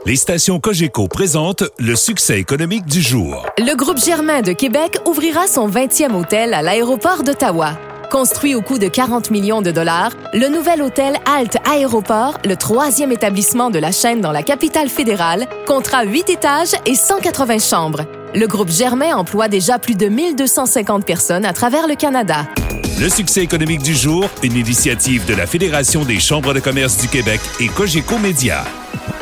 Les stations Cogeco présentent le succès économique du jour. Le groupe Germain de Québec ouvrira son 20e hôtel à l'aéroport d'Ottawa. Construit au coût de 40 millions de dollars, le nouvel hôtel Alt Aéroport, le 3e établissement de la chaîne dans la capitale fédérale, comptera 8 étages et 180 chambres. Le groupe Germain emploie déjà plus de 1250 personnes à travers le Canada. Le succès économique du jour, une initiative de la Fédération des chambres de commerce du Québec et Cogeco Média.